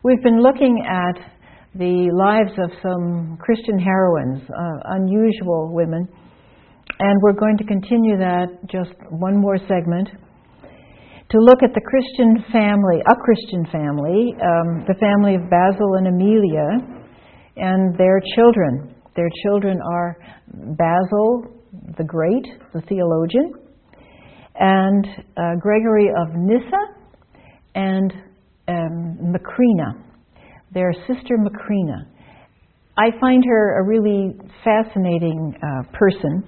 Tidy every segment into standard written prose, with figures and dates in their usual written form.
We've been looking at the lives of some Christian heroines, unusual women, and we're going to continue that, just one more segment, to look at the Christian family, a Christian family, the family of Basil and Amelia, and their children. Their children are Basil the Great, the theologian, and Gregory of Nyssa, and Macrina, their sister Macrina. I find her a really fascinating person.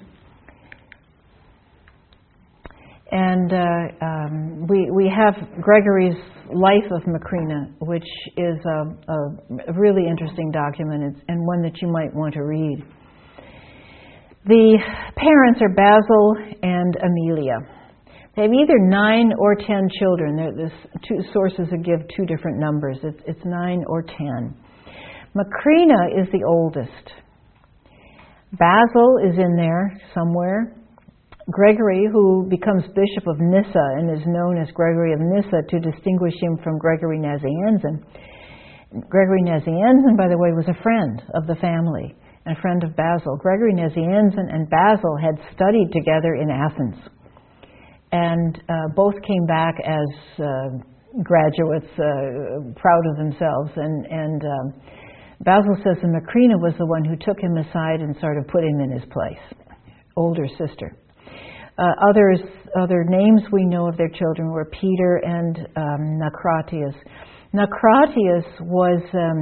And we have Gregory's Life of Macrina, which is a really interesting document and one that you might want to read. The parents are Basil and Amelia. They have either 9 or 10 children. There's two sources that give two different numbers. It's 9 or 10. Macrina is the oldest. Basil is in there somewhere. Gregory, who becomes Bishop of Nyssa and is known as Gregory of Nyssa to distinguish him from Gregory Nazianzen. Gregory Nazianzen, by the way, was a friend of the family and a friend of Basil. Gregory Nazianzen and Basil had studied together in Athens, and both came back as graduates, proud of themselves. And Basil says that Macrina was the one who took him aside and sort of put him in his place, older sister. Other names we know of their children were Peter and Naucratius. Naucratius was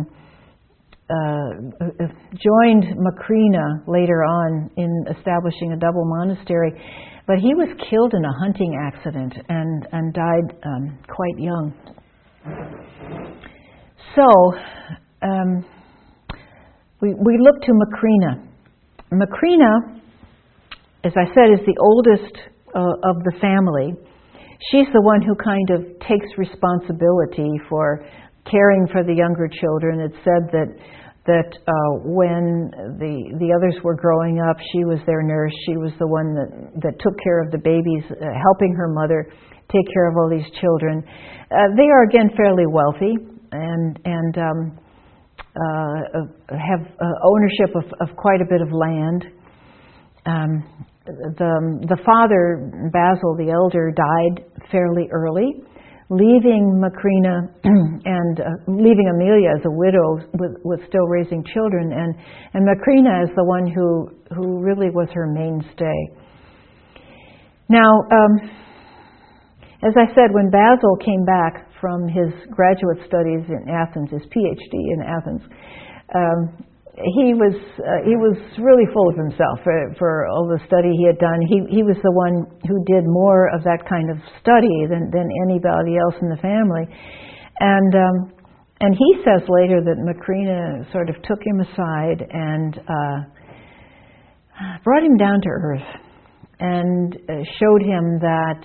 joined Macrina later on in establishing a double monastery, but he was killed in a hunting accident and died quite young. So we look to Macrina. Macrina, as I said, is the oldest of the family. She's the one who kind of takes responsibility for caring for the younger children. It's said that when the others were growing up, she was their nurse. She was the one that took care of the babies, helping her mother take care of all these children. They are, again, fairly wealthy and have ownership of quite a bit of land. The father, Basil the elder, died fairly early, leaving Macrina and leaving Amelia as a widow with still raising children, and Macrina is the one who really was her mainstay. Now, as I said, when Basil came back from his graduate studies in Athens, his PhD in Athens, he was really full of himself for all the study he had done. He was the one who did more of that kind of study than anybody else in the family, and he says later that Macrina sort of took him aside and brought him down to earth and showed him that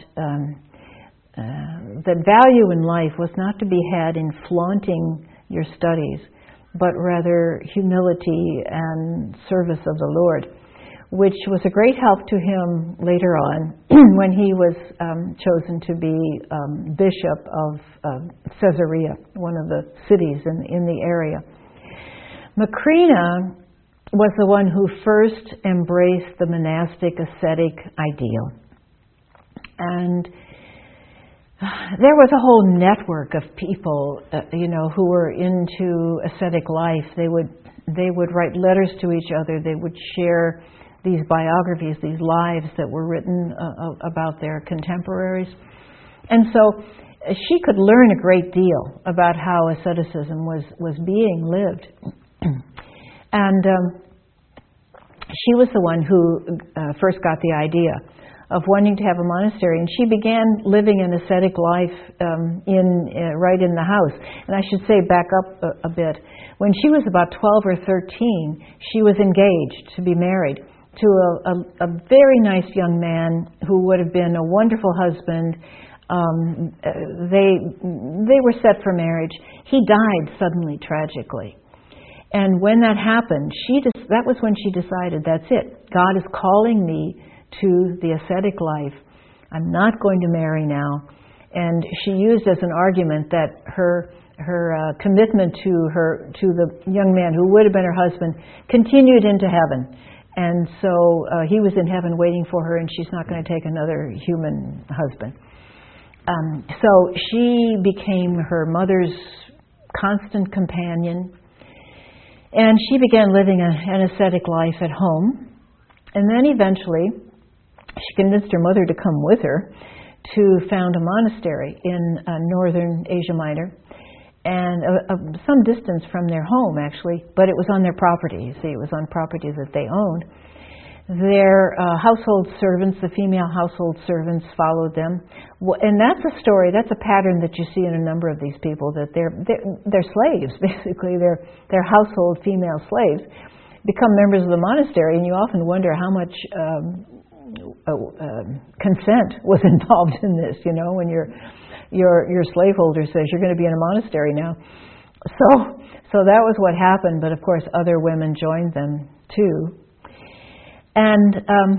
value in life was not to be had in flaunting your studies, but rather humility and service of the Lord, which was a great help to him later on when he was chosen to be bishop of Caesarea, one of the cities in the area. Macrina was the one who first embraced the monastic ascetic ideal. And there was a whole network of people, who were into ascetic life. They would write letters to each other. They would share these biographies, these lives that were written about their contemporaries. And so she could learn a great deal about how asceticism was being lived. And she was the one who first got the idea of wanting to have a monastery, and she began living an ascetic life right in the house. And I should say, back up a bit, when she was about 12 or 13, she was engaged to be married to a very nice young man who would have been a wonderful husband. They were set for marriage. He died suddenly, tragically. And when that happened, that was when she decided, that's it. God is calling me to the ascetic life. I'm not going to marry now. And she used as an argument that her commitment to the young man who would have been her husband continued into heaven. And so he was in heaven waiting for her, and she's not going to take another human husband. So she became her mother's constant companion, and she began living an ascetic life at home. And then eventually, she convinced her mother to come with her to found a monastery in northern Asia Minor, and some distance from their home, actually, but it was on their property. You see, it was on property that they owned. Their household servants, the female household servants, followed them. And that's a story, that's a pattern that you see in a number of these people, that they're slaves, basically. They're household female slaves, become members of the monastery, and you often wonder how much consent was involved in this, when your slaveholder says you're going to be in a monastery now. So that was what happened, but of course other women joined them too. And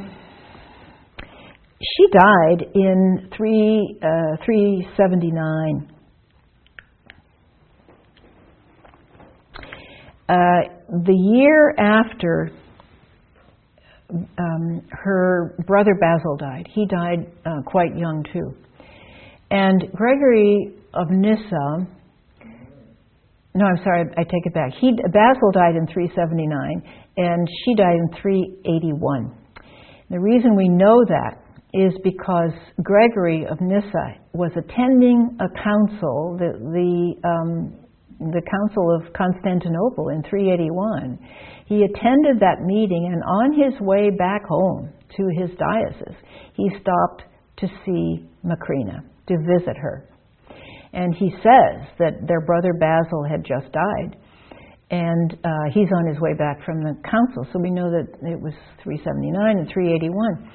she died in 379. The year after her brother Basil died. He died quite young too. And Gregory of Nyssa, no, I'm sorry, I take it back. Basil died in 379, and she died in 381. The reason we know that is because Gregory of Nyssa was attending a council, the Council of Constantinople in 381. He attended that meeting, and on his way back home to his diocese, he stopped to see Macrina, to visit her. And he says that their brother Basil had just died, and he's on his way back from the council, so we know that it was 379 and 381.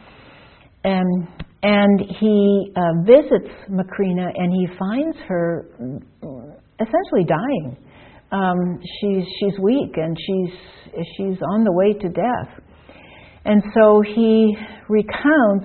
And he visits Macrina, and he finds her essentially dying. She's weak, and she's on the way to death. And so he recounts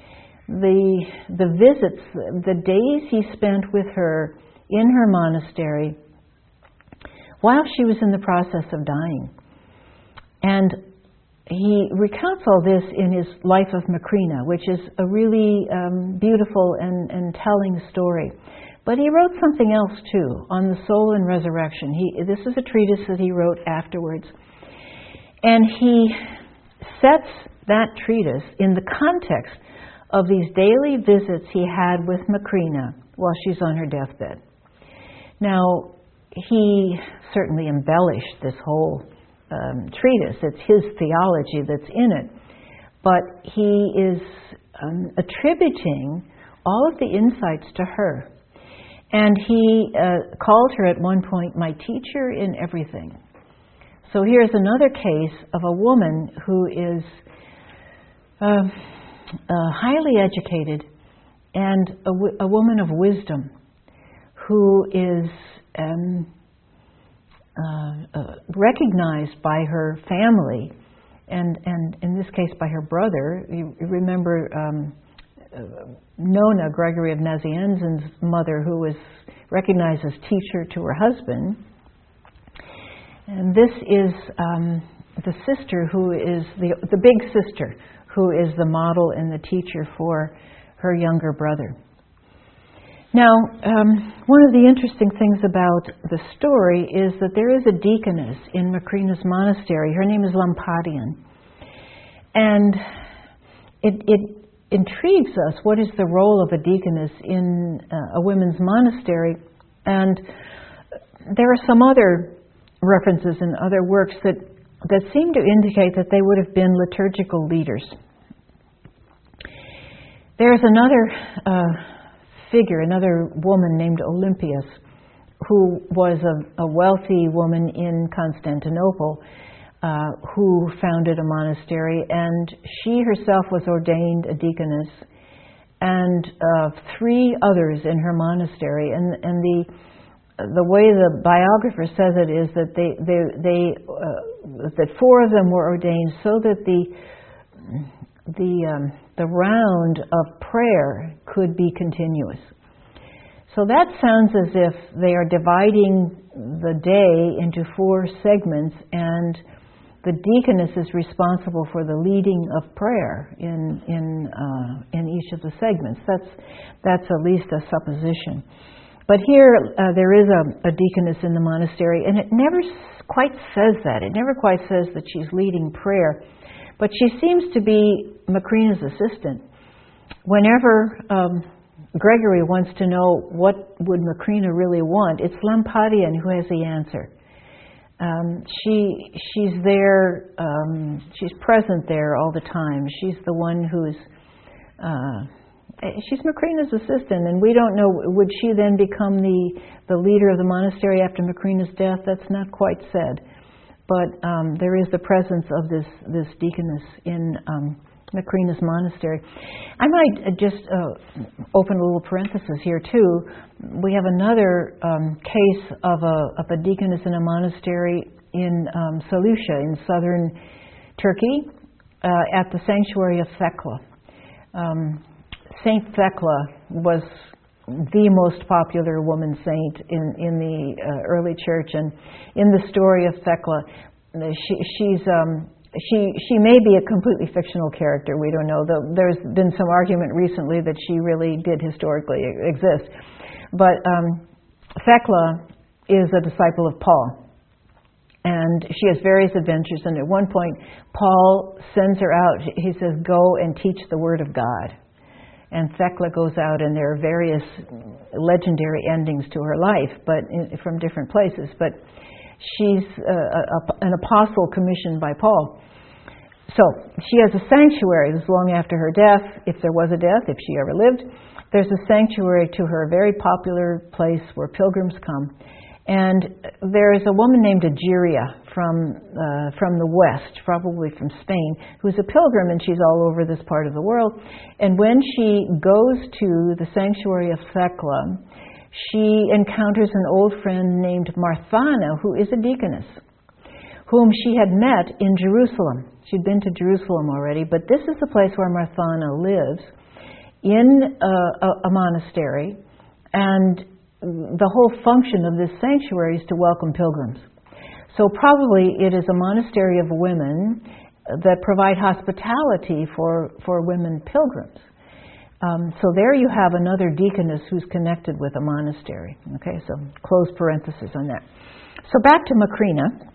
the visits, the days he spent with her in her monastery while she was in the process of dying. And he recounts all this in his Life of Macrina, which is a really beautiful and telling story. But he wrote something else too, on the soul and resurrection. This is a treatise that he wrote afterwards. And he sets that treatise in the context of these daily visits he had with Macrina while she's on her deathbed. Now, he certainly embellished this whole treatise. It's his theology that's in it. But he is attributing all of the insights to her. And he called her at one point, my teacher in everything. So here's another case of a woman who is highly educated and a woman of wisdom who is recognized by her family and in this case by her brother. You remember Nona, Gregory of Nazianzen's mother, who was recognized as teacher to her husband. And this is the sister who is the big sister, who is the model and the teacher for her younger brother. Now, one of the interesting things about the story is that there is a deaconess in Macrina's monastery. Her name is Lampadian. And it intrigues us, what is the role of a deaconess in a women's monastery? And there are some other references in other works that seem to indicate that they would have been liturgical leaders. There's another figure, another woman named Olympias, who was a wealthy woman in Constantinople, who founded a monastery, and she herself was ordained a deaconess, and 3 others in her monastery. And the way the biographer says it is that that 4 of them were ordained so that the round of prayer could be continuous. So that sounds as if they are dividing the day into 4 segments, and the deaconess is responsible for the leading of prayer in each of the segments. That's at least a supposition. But here there is a deaconess in the monastery, and it never quite says that. It never quite says that she's leading prayer. But she seems to be Macrina's assistant. Whenever Gregory wants to know what would Macrina really want, it's Lampadian who has the answer. She's there, she's present there all the time. She's the one who's, she's Macrina's assistant, and we don't know, would she then become the leader of the monastery after Macrina's death? That's not quite said. But there is the presence of this deaconess in Macrina's monastery. I might just open a little parenthesis here too. We have another case of a deaconess in a monastery in Seleucia in southern Turkey at the sanctuary of Thekla. Saint Thekla was the most popular woman saint in the early church, and in the story of Thekla, she may be a completely fictional character. We don't know. There's been some argument recently that she really did historically exist. But Thekla is a disciple of Paul. And she has various adventures. And at one point, Paul sends her out. He says, go and teach the word of God. And Thekla goes out, and there are various legendary endings to her life, but from different places. But she's an apostle commissioned by Paul. So she has a sanctuary. This is long after her death, if there was a death, if she ever lived. There's a sanctuary to her, a very popular place where pilgrims come. And there is a woman named Egeria from the west, probably from Spain, who's a pilgrim, and she's all over this part of the world. And when she goes to the sanctuary of Thekla, she encounters an old friend named Marthana, who is a deaconess, whom she had met in Jerusalem. She'd been to Jerusalem already, but this is the place where Marthana lives, in a monastery, and the whole function of this sanctuary is to welcome pilgrims. So probably it is a monastery of women that provide hospitality for women pilgrims. So there you have another deaconess who's connected with a monastery. Okay, so close parenthesis on that. So back to Macrina.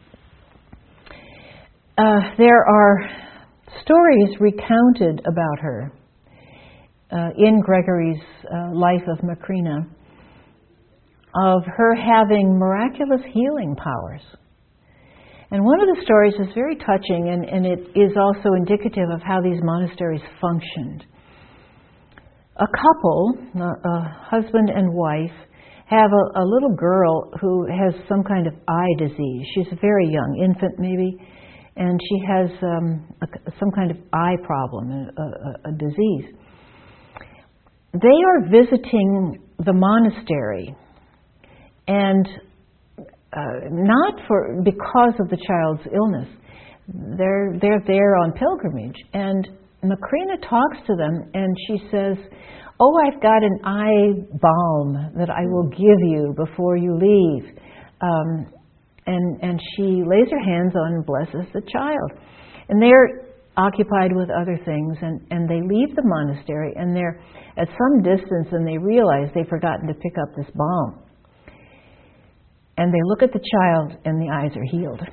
There are stories recounted about her in Gregory's life of Macrina, of her having miraculous healing powers. And one of the stories is very touching, and it is also indicative of how these monasteries functioned. A couple, a husband and wife, have a little girl who has some kind of eye disease. She's very young, infant maybe, and she has some kind of eye problem, a disease. They are visiting the monastery, and not because of the child's illness. They're there on pilgrimage, and Macrina talks to them, and she says, "Oh, I've got an eye balm that I will give you before you leave." And she lays her hands on and blesses the child. And they're occupied with other things, and they leave the monastery, and they're at some distance, and they realize they've forgotten to pick up this balm. And they look at the child, and the eyes are healed.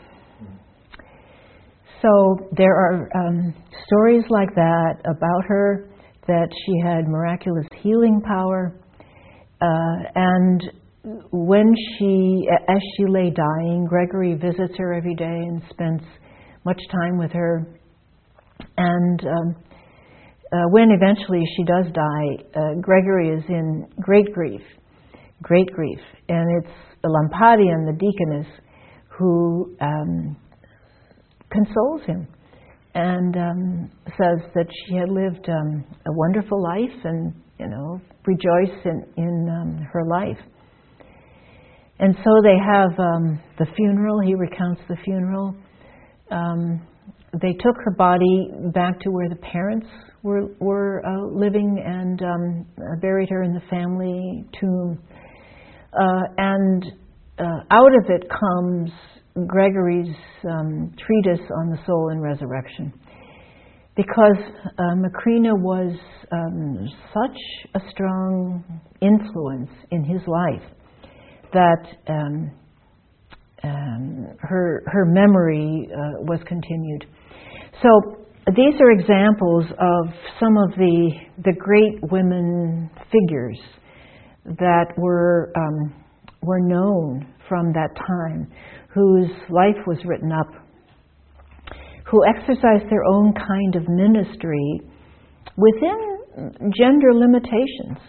So there are stories like that about her, that she had miraculous healing power, and as she lay dying, Gregory visits her every day and spends much time with her. And when eventually she does die, Gregory is in great grief. And it's Lampadian, the deaconess, who consoles him and says that she had lived a wonderful life, and rejoice in her life. And so they have the funeral. He recounts the funeral. they took her body back to where the parents were living and buried her in the family tomb. And out of it comes Gregory's treatise on the soul and resurrection. Because Macrina was such a strong influence in his life that her memory was continued. So these are examples of some of the great women figures that were known from that time, whose life was written up, who exercised their own kind of ministry within gender limitations,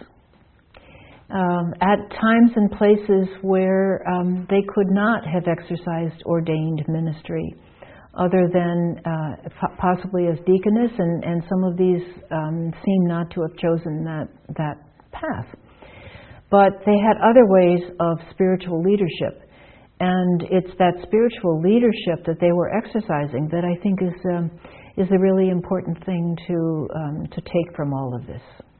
at times and places where they could not have exercised ordained ministry, other than possibly as deaconess, and some of these seem not to have chosen that path. But they had other ways of spiritual leadership. And it's that spiritual leadership that they were exercising that I think is a really important thing to take from all of this.